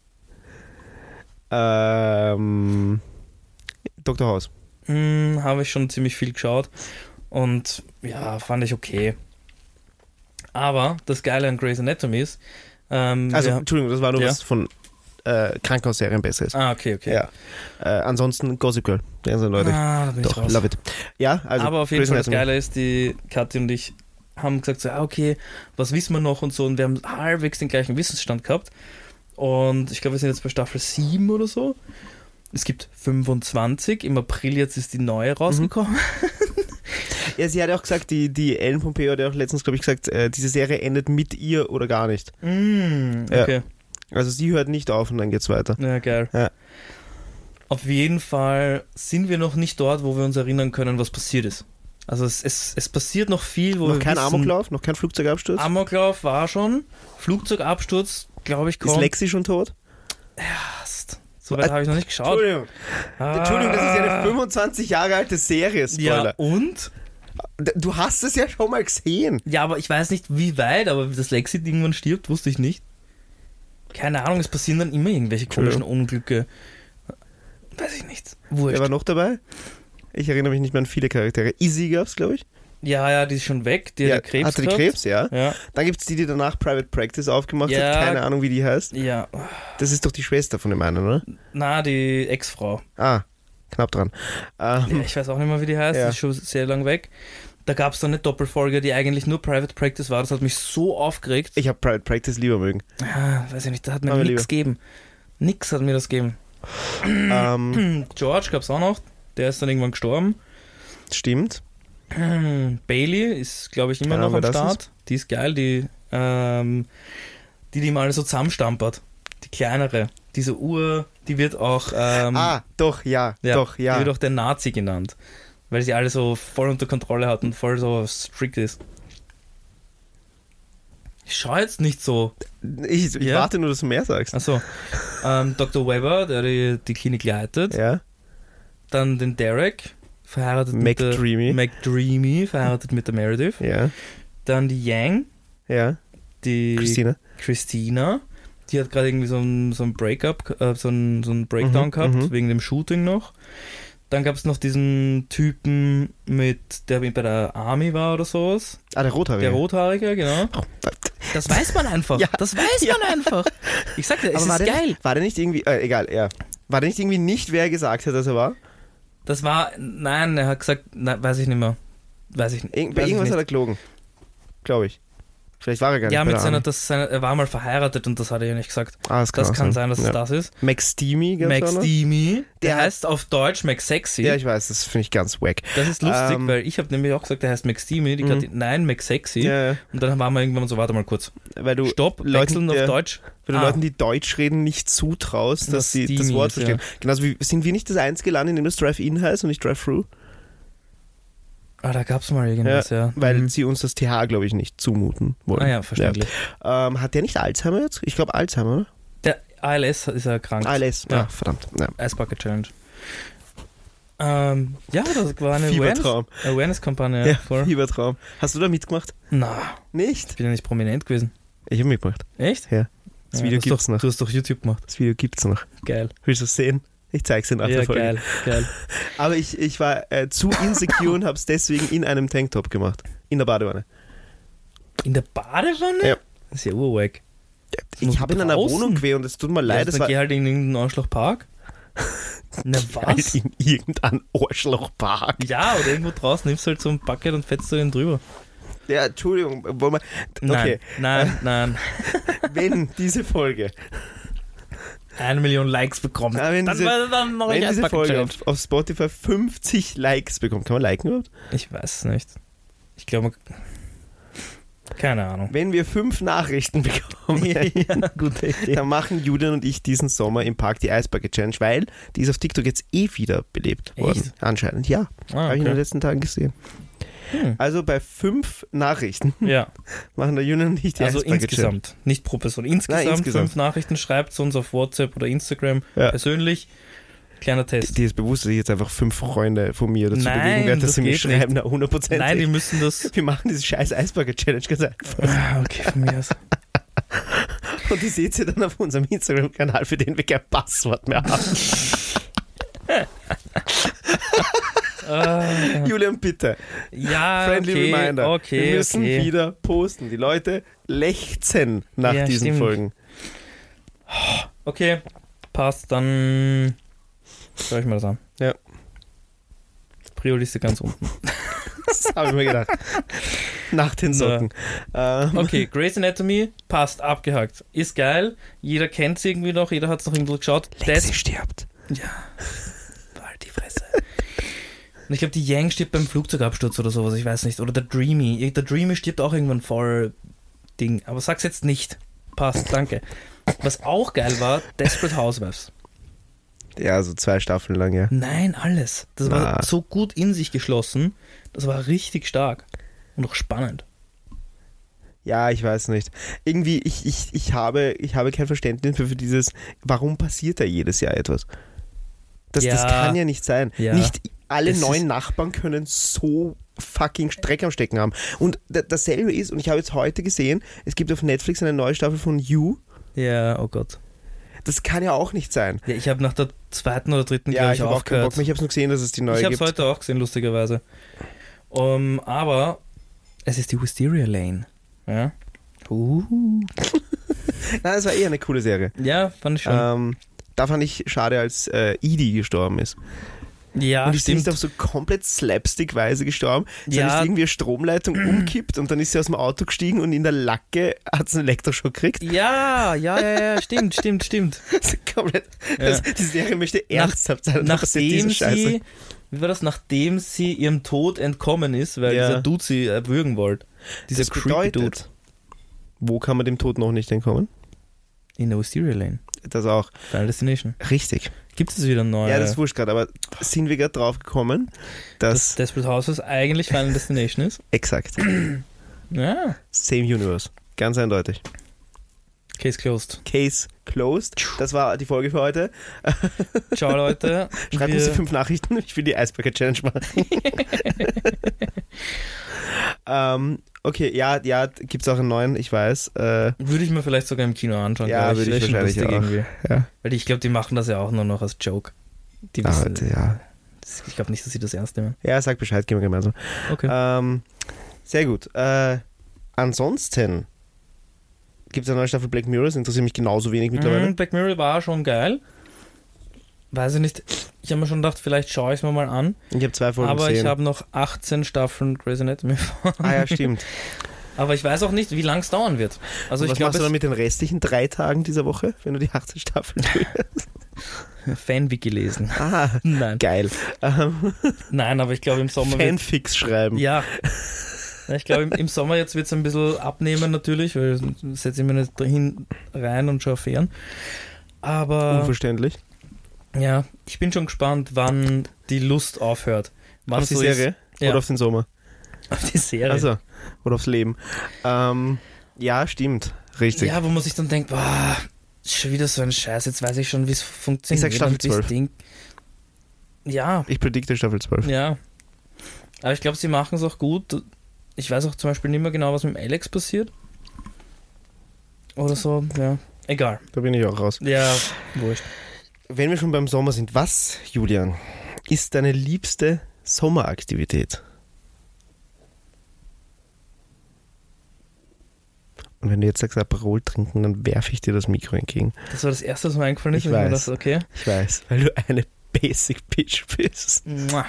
Dr. House. Habe ich schon ziemlich viel geschaut und ja, fand ich okay. Aber das Geile an Grey's Anatomy ist, Entschuldigung, das war nur Ja. was von Krankenhausserien besser ist. okay. Ja. Ansonsten Gossip Girl. Die ganzen Leute. Da bin ich Doch, raus. love it. Ja, also Aber auf jeden Grey's Fall das Anatomy. Geile ist, die Kathi und ich haben gesagt, so, okay, was wissen wir noch und so, und wir haben halbwegs den gleichen Wissensstand gehabt und ich glaube, wir sind jetzt bei Staffel 7 oder so. Es gibt 25, im April jetzt ist die neue rausgekommen. Ja, sie hat ja auch gesagt, die Ellen Pompeo hat ja auch letztens, glaube ich, gesagt, diese Serie endet mit ihr oder gar nicht. Okay. Also sie hört nicht auf und dann geht's weiter. Ja, geil. Ja. Auf jeden Fall sind wir noch nicht dort, wo wir uns erinnern können, was passiert ist. Also es passiert noch viel, wo Noch wir kein wissen, Amoklauf, noch kein Flugzeugabsturz. Amoklauf war schon. Flugzeugabsturz, glaube ich, Ist kommt. Lexi schon tot? So weit habe ich noch nicht geschaut. Entschuldigung, das ist ja eine 25 Jahre alte Serie, Ja, Spoiler. und? Du hast es ja schon mal gesehen. Ja, aber ich weiß nicht, wie weit, aber dass Lexi irgendwann stirbt, wusste ich nicht. Keine Ahnung, es passieren dann immer irgendwelche komischen Unglücke. Weiß ich nicht. Wurscht. Wer war noch dabei? Ich erinnere mich nicht mehr an viele Charaktere. Izzy gab's, glaube ich. Ja, die ist schon weg. Die hat Krebs hatte die gehabt. Krebs, ja. Ja. Dann gibt's die danach Private Practice aufgemacht Ja. hat. Keine Ahnung, wie die heißt. Ja. Das ist doch die Schwester von dem einen, oder? Na, die Ex-Frau. Ah, knapp dran. Ja, ich weiß auch nicht mehr, wie die heißt. Ja. Die ist schon sehr lang weg. Da gab es dann eine Doppelfolge, die eigentlich nur Private Practice war. Das hat mich so aufgeregt. Ich habe Private Practice lieber mögen. Weiß ich nicht, da hat mir Aber nichts gegeben. Nix hat mir das gegeben. George gab es auch noch. Der ist dann irgendwann gestorben. Stimmt. Bailey ist, glaube ich, immer noch am Start. Die ist geil, die mal so zusammenstampert. Die kleinere. Diese Uhr, die wird auch... doch, ja. Die wird auch der Nazi genannt. Weil sie alle so voll unter Kontrolle hat und voll so strikt ist. Ich schau jetzt nicht so. Ich warte nur, dass du mehr sagst. Achso. Dr. Weber, der die Klinik leitet. Ja. Dann den Derek, verheiratet McDreamy. McDreamy, verheiratet mit der Meredith. Ja. Dann die Yang. Ja. Die Christina. Die hat gerade irgendwie so ein Breakup, so ein Breakdown gehabt, wegen dem Shooting noch. Dann gab es noch diesen Typen der bei der Army war oder sowas. Der Rothaarige. Der Rothaarige, genau. Das weiß man einfach. Ja. Das weiß man einfach. Ich sag dir, es ist geil. War der nicht irgendwie, egal, ja. War der nicht irgendwie nicht, wer er gesagt hat, dass er war? Das war, nein, er hat gesagt, weiß ich nicht mehr. Weiß ich nicht. Bei irgendwas hat er gelogen. Glaube ich. Vielleicht war er gar nicht. Ja, mit er war mal verheiratet und das hat er ja nicht gesagt. Das kann sein, dass es das ist. McSteamy. Der heißt auf Deutsch McSexy. Ja, ich weiß, das finde ich ganz wack. Das ist lustig, weil ich habe nämlich auch gesagt, der heißt McSteamy. Die hat nein, McSexy. Ja. Und dann waren wir irgendwann so, warte mal kurz. Weil du Stopp, wechseln auf Deutsch. Weil du Leuten, die Deutsch reden, nicht zutraust, dass sie das Wort verstehen. Ja. Genauso wie, sind wir nicht das einzige Land, in dem das Drive-In heißt und nicht Drive-Thru? Da gab es mal irgendwas, ja. Weil sie uns das TH, glaube ich, nicht zumuten wollen. Ja, verständlich. Ja. Hat der nicht Alzheimer jetzt? Ich glaube Alzheimer, oder? Der ALS ist erkrankt. ALS, ja. Verdammt. Ja. Ice Bucket Challenge. Das war eine Awareness-Kampagne. Ja, voll. Fiebertraum. Hast du da mitgemacht? Na. Nicht? Ich bin ja nicht prominent gewesen. Ich habe mitgemacht. Echt? Ja. Das Video gibt's noch. Du hast doch YouTube gemacht. Das Video gibt's noch. Geil. Willst du es sehen? Ich zeig's dir nach der Folge. Geil. Aber ich war zu insecure und hab's deswegen in einem Tanktop gemacht. In der Badewanne. In der Badewanne? Ja. Das ist ja urweg. Ich habe in einer Wohnung gewesen und es tut mir leid. Geh halt in irgendeinen Arschlochpark. Na was? Halt in irgendeinen Arschlochpark. Ja, oder irgendwo draußen nimmst du halt so ein Bucket und fetzt du den drüber. Ja, Entschuldigung. Okay. Nein. Wenn diese Folge 1 Million Likes bekommt, wenn diese Folge auf Spotify 50 Likes bekommt, kann man liken überhaupt? Ich weiß es nicht. Ich glaube, keine Ahnung. Wenn wir 5 Nachrichten bekommen, gute Idee. Dann machen Julian und ich diesen Sommer im Park die Ice Bucket Challenge, weil die ist auf TikTok jetzt wieder belebt worden. Echt? Anscheinend, ja. Habe ich in den letzten Tagen gesehen. Also bei 5 Nachrichten machen der Julian und ich die Ice Bucket Challenge. Insgesamt, nicht pro Person. Insgesamt 5 Nachrichten, schreibt uns auf WhatsApp oder Instagram persönlich. Kleiner Test. Die ist bewusst, dass ich jetzt einfach 5 Freunde von mir dazu bewegen werde, dass sie mir schreiben, na 100%. Nein, die müssen das... Wir machen diese scheiß Ice Bucket Challenge ganz einfach. Okay, von mir aus. Und die seht ihr dann auf unserem Instagram-Kanal, für den wir kein Passwort mehr haben. Julian, bitte. Ja, Friendly Reminder. Okay, wir müssen wieder posten. Die Leute lechzen nach diesen Folgen. Okay, passt. Dann schau ich mir das an. Ja. Prio-Liste ganz unten. Das habe ich mir gedacht. Nach den Socken. Okay, Grey's Anatomy, passt, abgehakt. Ist geil. Jeder kennt es irgendwie noch. Jeder hat es noch irgendwo geschaut. Lexi stirbt. Ja. Halt die Fresse. Und ich glaube, die Yang stirbt beim Flugzeugabsturz oder sowas, ich weiß nicht. Oder der Dreamy. Der Dreamy stirbt auch irgendwann voll Ding. Aber sag's jetzt nicht. Passt, danke. Was auch geil war, Desperate Housewives. Ja, so 2 Staffeln lang, ja. Nein, alles. Das war so gut in sich geschlossen. Das war richtig stark. Und auch spannend. Ja, ich weiß nicht. Irgendwie, ich habe kein Verständnis für dieses, warum passiert da jedes Jahr etwas? Das kann ja nicht sein. Ja. Nicht alle neuen Nachbarn können so fucking Dreck am Stecken haben. Und dasselbe ist, und ich habe jetzt heute gesehen, es gibt auf Netflix eine neue Staffel von You. Ja, oh Gott. Das kann ja auch nicht sein. Ja, ich habe nach der 2. oder 3. Ja, ich habe auch keinen Bock mehr. Ich habe es nur gesehen, dass es die neue gibt. Ich habe es heute auch gesehen, lustigerweise. Aber es ist die Wisteria Lane. Ja. Nein, das war eher eine coole Serie. Ja, fand ich schon. Da fand ich schade, als Edie gestorben ist. Ja, und die stimmt. ist auf so komplett slapstick-weise gestorben. Dann Ja. ist irgendwie eine Stromleitung umkippt und dann ist sie aus dem Auto gestiegen und in der Lacke hat sie einen Elektroschock gekriegt. Ja, stimmt. Das ist komplett, Ja. also die Serie möchte ernsthaft sein. und dann passiert Nachdem diese Scheiße. sie, wie war das, nachdem sie ihrem Tod entkommen ist, weil Ja. dieser Dude sie erwürgen wollte. Dieser Das creepy Dude. bedeutet, wo kann man dem Tod noch nicht entkommen? In der Wisteria Lane. Das auch. Final Destination. Richtig. Gibt es wieder neue? Ja, das ist wurscht gerade, aber sind wir gerade drauf gekommen, dass dass Desperate Housewives eigentlich Final Destination ist? exakt, Ja. same universe. Ganz eindeutig. Case closed. Case closed. Das war die Folge für heute. Ciao, Leute. Schreibt uns die 5 Nachrichten. Ich will die Icebreaker Challenge machen. Okay, ja, gibt es auch einen neuen, ich weiß. Würde ich mir vielleicht sogar im Kino anschauen. Ja, glaub würde ich Wäre schon wahrscheinlich lustig auch. irgendwie. Ja. Weil ich glaube, die machen das ja auch nur noch als Joke. Die Ah, wissen, ja. ich glaube nicht, dass sie das ernst nehmen. Ja, sag Bescheid, gehen wir gemeinsam. Okay. Sehr gut. Ansonsten gibt es eine neue Staffel Black Mirror, das interessiert mich genauso wenig mittlerweile. Black Mirror war schon geil. Weiß ich nicht. Ich habe mir schon gedacht, vielleicht schaue ich es mir mal an. Ich habe 2 Folgen Aber gesehen. ich habe noch 18 Staffeln Grey's Anatomy vor. Ah ja, stimmt. Aber ich weiß auch nicht, wie lang es dauern wird. Also Was ich glaube, machst du dann mit den restlichen 3 Tagen dieser Woche, wenn du die 18 Staffeln durchhast? Fanwiki gelesen. Ah, Nein. geil. Nein, aber ich glaube im Sommer wird, Fanfics schreiben. ja. Ich glaube im Sommer jetzt wird es ein bisschen abnehmen natürlich, weil setze ich mir nicht dahin rein und schaue fern. Aber Unverständlich. ja, ich bin schon gespannt, wann die Lust aufhört. Wann Auf die so Serie ist, ja, oder auf den Sommer? auf die Serie. Also, oder aufs Leben. Ja, stimmt. Richtig. Ja, wo man sich dann denkt, boah, schon wieder so ein Scheiß, jetzt weiß ich schon, wie es funktioniert. Ich sag Staffel und wie's 12. Ding. Ja, Ich predikte Staffel 12. ja. Aber ich glaube, sie machen es auch gut. Ich weiß auch zum Beispiel nicht mehr genau, was mit dem Alex passiert. Oder so, ja. Egal. Da bin ich auch raus. Ja, wurscht. Wenn wir schon beim Sommer sind, was, Julian, ist deine liebste Sommeraktivität? Und wenn du jetzt sagst, Aperol trinken, dann werfe ich dir das Mikro entgegen. Das war das Erste, was mir eingefallen ist. Ich und mir weiß. dachte, okay. Ich weiß, weil du eine Basic Bitch bist. Mua.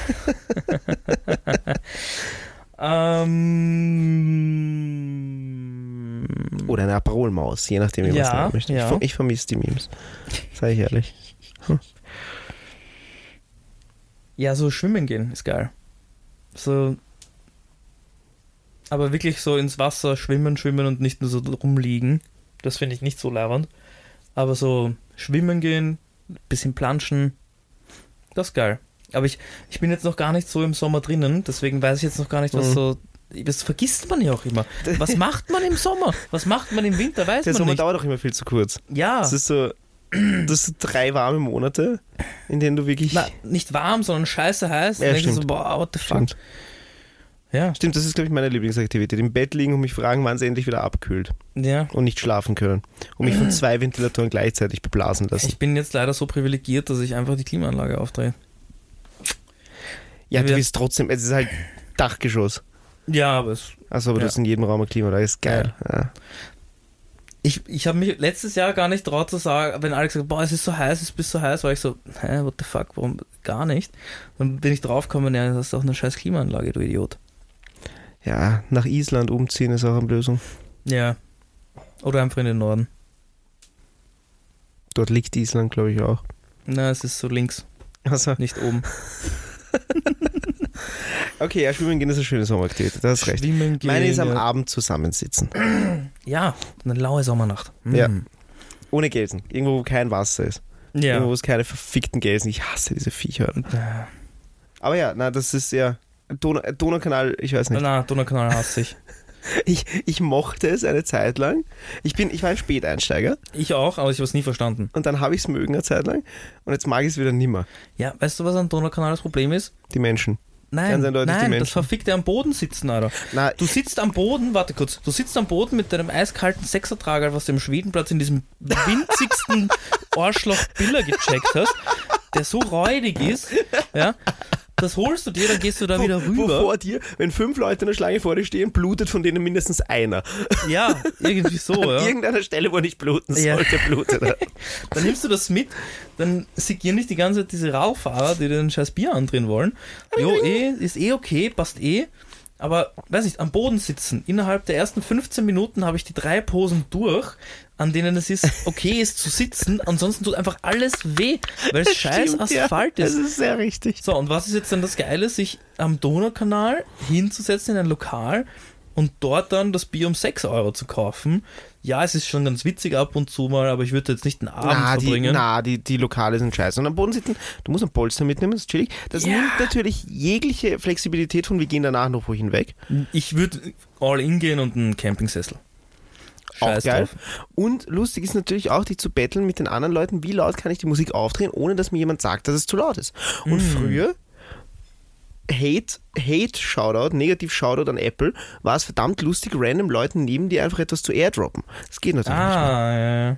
Oder eine Aperol-Maus, je nachdem, wie man es Ja, nennen möchte. ja. Ich vermisse die Memes. Sei ich ehrlich. Ja, so schwimmen gehen ist geil. So. Aber wirklich so ins Wasser schwimmen und nicht nur so rumliegen. Das finde ich nicht so leibend. Aber so schwimmen gehen, bisschen planschen, das ist geil. Aber ich bin jetzt noch gar nicht so im Sommer drinnen, deswegen weiß ich jetzt noch gar nicht, was so. Das vergisst man ja auch immer. Was macht man im Sommer? Was macht man im Winter? Weiß Der man Sommer nicht. dauert auch immer viel zu kurz. Ja, Das ist so 3 warme Monate, in denen du wirklich... na, nicht warm, sondern scheiße heiß. Ja, Dann denkst du so, stimmt. boah, what the fuck. Stimmt. Ja, Stimmt, das ist, glaube ich, meine Lieblingsaktivität. Im Bett liegen und mich fragen, wann es endlich wieder abkühlt. ja. Und nicht schlafen können. Und mich von 2 Ventilatoren gleichzeitig beblasen lassen. Ich bin jetzt leider so privilegiert, dass ich einfach die Klimaanlage aufdrehe. Ja, du wir- bist trotzdem... Es ist halt Dachgeschoss. Ja, aber Achso, aber du Ja. hast in jedem Raum eine Klimaanlage. Das ist geil. Ja. ich habe mich letztes Jahr gar nicht traut zu sagen, wenn Alex sagt, boah, es ist so heiß, es ist so heiß, war ich so, hä, what the fuck, warum gar nicht? Dann bin ich draufgekommen, ja, das ist doch eine scheiß Klimaanlage, du Idiot. Ja, nach Island umziehen ist auch eine Lösung. Ja. Oder einfach in den Norden. Dort liegt Island, glaube ich, auch. Na, es ist so links, Also, nicht oben. okay, ja, schwimmen gehen ist eine schöne Sommeraktivität. Da hast recht. Schwimmen gehen, Meine ist am ja. Abend zusammensitzen. Ja, eine laue Sommernacht. Ja. Ohne Gelsen. Irgendwo, wo kein Wasser ist. Irgendwo, Ja. wo es keine verfickten Gelsen. Ich hasse diese Viecher. Ja. Aber ja, na, das ist ja... Donaukanal, ich weiß nicht. Na, Donaukanal hasse ich. Ich mochte es eine Zeit lang. Ich war ein Späteinsteiger Ich auch, aber ich habe es nie verstanden. und dann habe ich es mögen eine Zeit lang und jetzt mag ich es wieder nimmer. Ja, weißt du, was am Donaukanal das Problem ist? Die Menschen. Nein, Ganz eindeutig die nein, Menschen. das verfickte am Boden sitzen, Alter. Na, Du sitzt am Boden, warte kurz, du sitzt am Boden mit deinem eiskalten Sechsertrager, was du im Schwedenplatz in diesem winzigsten Arschloch Biller gecheckt hast, der so räudig ist, ja, Das holst du dir, dann gehst du da wieder rüber. Wo vor dir, wenn 5 Leute in der Schlange vor dir stehen, blutet von denen mindestens einer. Ja, irgendwie so, An ja. irgendeiner Stelle, wo er nicht bluten sollte, blutet er. Dann nimmst du das mit, dann segieren nicht die ganze Zeit diese Rauchfahrer, die dir den scheiß Bier andrehen wollen. Ist okay, passt aber, weiß nicht, am Boden sitzen. Innerhalb der ersten 15 Minuten habe ich die 3 Posen durch, an denen es ist, okay ist zu sitzen, ansonsten tut einfach alles weh, weil es scheiß Asphalt ist. Das ist sehr richtig. So, und was ist jetzt dann das Geile, sich am Donaukanal hinzusetzen in ein Lokal und dort dann das Bier um 6 Euro zu kaufen? Ja, es ist schon ganz witzig ab und zu mal, aber ich würde jetzt nicht einen Abend verbringen. Die Lokale sind scheiße. Und am Boden sitzen, du musst ein Polster mitnehmen, das ist chillig. Das nimmt natürlich jegliche Flexibilität von, wir gehen danach noch wohin weg. Ich würde all in gehen und einen Campingsessel. Auch geil. Und lustig ist natürlich auch, dich zu betteln mit den anderen Leuten, wie laut kann ich die Musik aufdrehen, ohne dass mir jemand sagt, dass es zu laut ist. Und früher, Shoutout, negativ Shoutout an Apple, war es verdammt lustig, random Leuten neben dir einfach etwas zu airdroppen. Das geht natürlich nicht mehr. Ja.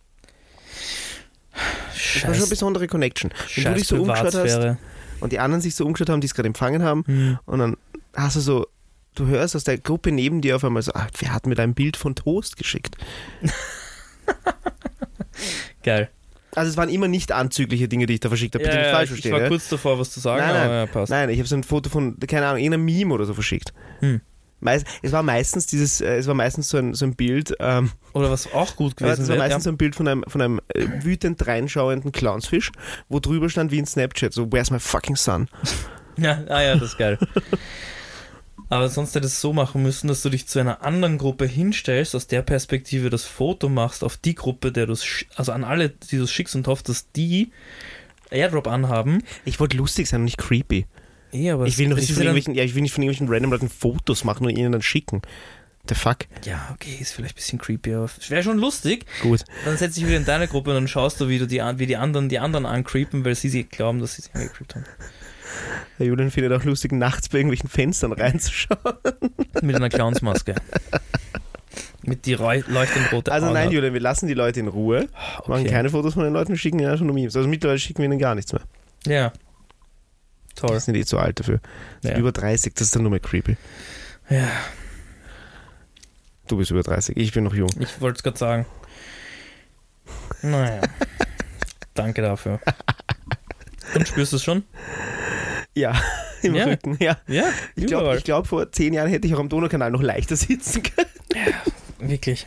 Das war schon eine besondere Connection. Wenn du dich so umgeschaut hast und die anderen sich so umgeschaut haben, die es gerade empfangen haben, und dann hast du so, du hörst aus der Gruppe neben dir auf einmal so, wer hat mir da ein Bild von Toast geschickt? Geil. Also es waren immer nicht anzügliche Dinge, die ich da verschickt habe. Bitte nicht falsch verstehen. Ich war kurz davor, was zu sagen, aber passt. Nein, ich habe so ein Foto von, keine Ahnung, irgendeinem Meme oder so verschickt. Es war meistens so ein Bild. Oder was auch gut gewesen wäre. Es war meistens so ein Bild von einem wütend reinschauenden Clownsfisch, wo drüber stand wie in Snapchat, so, where's my fucking son? Ja, das ist geil. Aber sonst hättest du es so machen müssen, dass du dich zu einer anderen Gruppe hinstellst, aus der Perspektive das Foto machst auf die Gruppe, also an alle, die du schickst und hoffst, dass die Airdrop anhaben. Ich wollte lustig sein und nicht creepy. Aber ich will nicht von irgendwelchen random Leuten Fotos machen und ihnen dann schicken. The fuck? Ja, okay, ist vielleicht ein bisschen creepy, aber es wäre schon lustig. Gut. Dann setz dich wieder in deine Gruppe und dann schaust du, wie die anderen ancreepen, weil sie glauben, dass sie sich angecreept haben. Herr Julian findet auch lustig, nachts bei irgendwelchen Fenstern reinzuschauen. Mit einer Clownsmaske. Mit die leuchtend rote Also Augen. Nein, Julian, wir lassen die Leute in Ruhe. Okay. Machen keine Fotos von den Leuten, wir schicken ja schon Memes. Also mittlerweile schicken wir ihnen gar nichts mehr. Ja. Toll. Die sind zu alt dafür. Ja. Über 30, das ist dann nur mehr creepy. Ja. Du bist über 30, ich bin noch jung. Ich wollte es gerade sagen. Naja. Danke dafür. Und spürst du es schon? Ja, im Rücken, ja. Ich glaube, vor 10 Jahren hätte ich auch am Donaukanal noch leichter sitzen können. Ja, wirklich.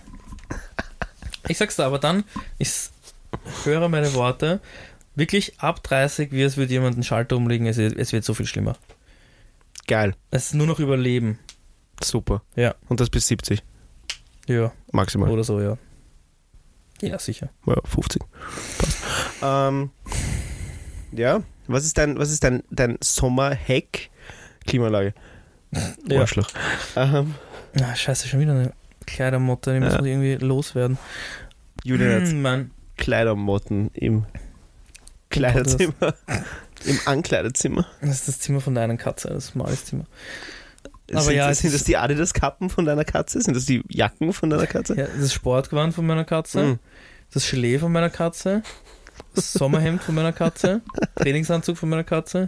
Ich sag's dir aber dann, ich höre meine Worte, wirklich ab 30, wie es würde jemand einen Schalter umlegen, es wird so viel schlimmer. Geil. Es ist nur noch Überleben. Super. Ja. Und das bis 70? Ja. Maximal. Oder so, ja. Ja, sicher. Ja, 50. Passt. Ja, was ist dein Sommer-Hack? Klimaanlage. Ja. Arschloch. Scheiße, schon wieder eine Kleidermotte, die muss man irgendwie loswerden. Julian hat Kleidermotten im Kleiderzimmer. Im Ankleidezimmer. Das ist das Zimmer von deiner Katze, das Smallest-Zimmer. Sind das die Adidas-Kappen von deiner Katze? Sind das die Jacken von deiner Katze? Ja, das Sportgewand von meiner Katze, das Gelee von meiner Katze, das Sommerhemd von meiner Katze, Trainingsanzug von meiner Katze.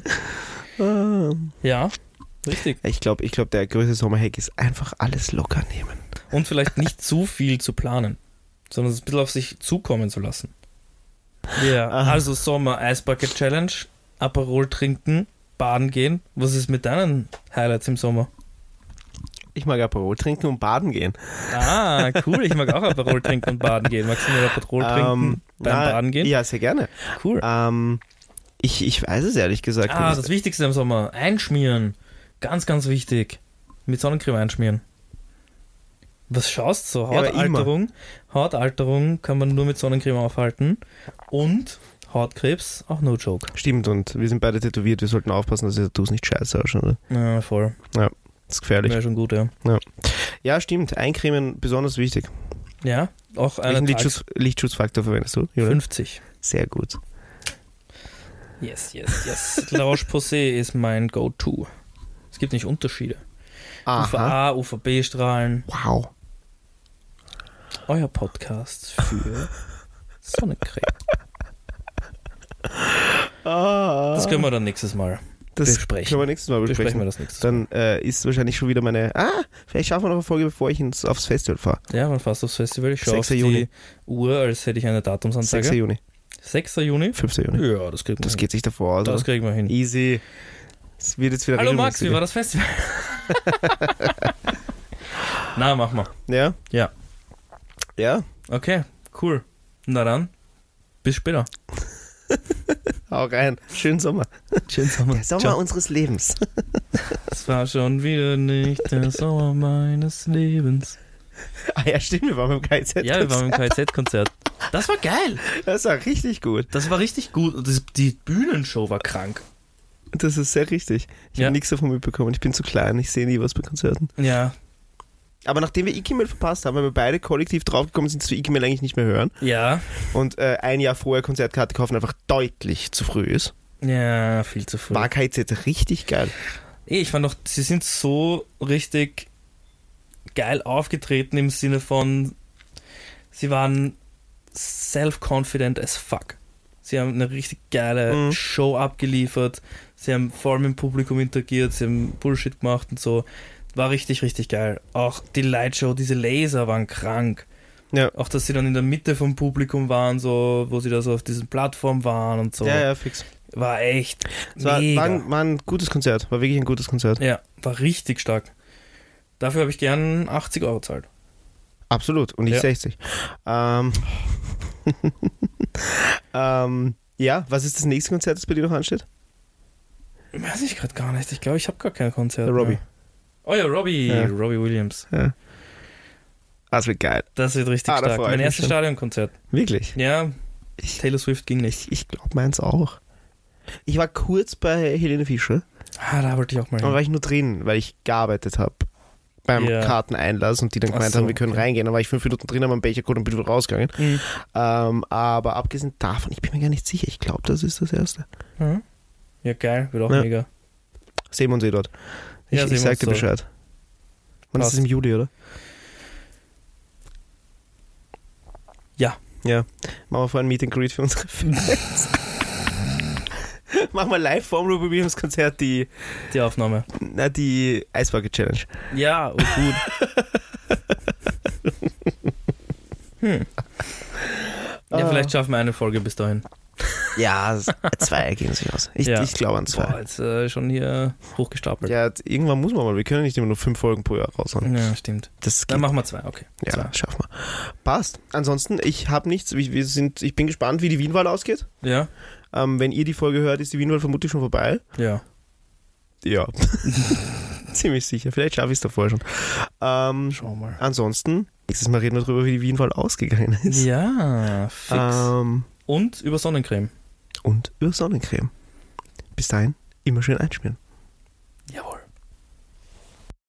Ja, richtig. Ich glaube, der größte Sommerhack ist einfach alles locker nehmen. Und vielleicht nicht zu viel zu planen, sondern es ein bisschen auf sich zukommen zu lassen. Ja, also Sommer, Eisbucket Challenge, Aperol trinken, baden gehen. Was ist mit deinen Highlights im Sommer? Ich mag Aperol trinken und baden gehen. Ah, cool. Ich mag auch Aperol trinken und baden gehen. Magst du mir Aperol trinken beim Baden gehen? Ja, sehr gerne. Cool. Ich weiß es ehrlich gesagt nicht. Das Wichtigste im Sommer. Einschmieren. Ganz, ganz wichtig. Mit Sonnencreme einschmieren. Was schaust du so? Hautalterung kann man nur mit Sonnencreme aufhalten. Und Hautkrebs, auch no joke. Stimmt, und wir sind beide tätowiert. Wir sollten aufpassen, dass die Tattoos nicht scheiße ausschauen. Ja, voll. Ja, das ist gefährlich. Wäre schon gut, ja. Ja, stimmt. Eincremen, besonders wichtig. Ja, auch einen Lichtschutzfaktor verwendest du? 50. Sehr gut. Yes. La Roche-Posay ist mein Go-To. Es gibt nicht Unterschiede. UVA, UVB-Strahlen. Wow. Euer Podcast für Sonnencreme. Das können wir dann nächstes Mal. Das besprechen. können wir nächstes Mal besprechen. Besprechen wir das nächstes Mal. Dann ist wahrscheinlich schon wieder vielleicht schaffen wir noch eine Folge, bevor ich aufs Festival fahre. Ja, man fährst aufs Festival. Ich schaue auf 6. die Juni. Uhr, als hätte ich eine Datumsansage. 6. Juni. 6. Juni? 5. Juni. Ja, das kriegen wir Das hin. geht sich davor aus. Das oder? kriegen wir hin. Easy. Es wird jetzt wieder Hallo Max, regelmäßiger. wie war das Festival? Na, mach mal. Ja? Ja. Ja? Okay, cool. Na dann, bis später. Hau rein. Schönen Sommer. Schönen Sommer. Der Sommer unseres Lebens. Es war schon wieder nicht der Sommer meines Lebens. Ah ja, stimmt, wir waren beim KZ. Ja, wir waren im KZ-Konzert. Das war geil. Das war richtig gut. Das war richtig gut. Und die Bühnenshow war krank. Das ist sehr richtig. Ich Ja. habe nichts davon mitbekommen. Ich bin zu klein. Ich sehe nie was bei Konzerten. Ja, Aber nachdem wir Ikimel verpasst haben, weil wir beide kollektiv draufgekommen sind, dass wir Ikimel eigentlich nicht mehr hören ja, und ein Jahr vorher Konzertkarte kaufen einfach deutlich zu früh ist, ja, viel zu früh. war KZ richtig geil. Ich fand doch, sie sind so richtig geil aufgetreten im Sinne von, sie waren self-confident as fuck. Sie haben eine richtig geile Show abgeliefert, sie haben vor allem im Publikum interagiert, sie haben Bullshit gemacht und so. War richtig, richtig geil. Auch die Lightshow, diese Laser waren krank. Ja. Auch, dass sie dann in der Mitte vom Publikum waren, so, wo sie da so auf diesen Plattformen waren und so. Ja, fix. War echt Es war mega. ein gutes Konzert. War wirklich ein gutes Konzert. Ja, war richtig stark. Dafür habe ich gern 80 Euro gezahlt. Absolut. Und nicht Ja. 60. Ja, was ist das nächste Konzert, das bei dir noch ansteht? Weiß ich gerade gar nicht. Ich glaube, ich habe gar kein Konzert Der Robbie. mehr. Oh ja, Robbie. Ja. Robbie Williams. Ja. Das wird geil. Das wird richtig Da stark. freu ich Mein mich erstes schon. Stadionkonzert. Wirklich? Ja, Ich, Taylor Swift ging nicht. ich glaube meins auch. Ich war kurz bei Helene Fischer, Ah, da wollte ich auch mal aber hin. war ich nur drin, weil ich gearbeitet habe beim Ja. Karteneinlass und die dann Ach gemeint so, haben, wir können okay. reingehen. Dann war ich 5 Minuten drin, habe einen Becher geholt und bin wieder rausgegangen. Mhm. Aber abgesehen davon, ich bin mir gar nicht sicher. Ich glaube, das ist das erste. Mhm. Ja, geil. Wird auch Ja. mega. Sehen wir uns dort. Ich, Ja, sehen ich wir sag uns dir dort. Bescheid. Wann ist Passt. es im Juli, oder? Ja. Ja. Machen wir vorher ein Meet and Greet für unsere Fans. Machen wir live vorm Robbie Williams Konzert die Die Aufnahme. Eisbucket Challenge. Ja, oh gut. Ja, vielleicht schaffen wir eine Folge bis dahin. Ja, 2 gehen sich aus. Ich Ja. glaube an 2. Boah, jetzt schon hier hochgestapelt. Ja, irgendwann muss man mal. Wir können nicht immer nur 5 Folgen pro Jahr raushauen. Ja, stimmt. Das Dann geht. machen wir 2, okay. Ja, 2. schaffen wir. Passt. Ansonsten, ich habe nichts. Ich bin gespannt, wie die Wienwahl ausgeht. Ja? Wenn ihr die Folge hört, ist die Wienwahl vermutlich schon vorbei. Ja. Ja. Ziemlich sicher. Vielleicht schaffe ich es davor schon. Schau mal. Ansonsten, nächstes Mal reden wir darüber, wie die Wienwahl ausgegangen ist. Ja, fix. Und Und über Sonnencreme. über Sonnencreme. Bis dahin, immer schön einschmieren. Jawohl.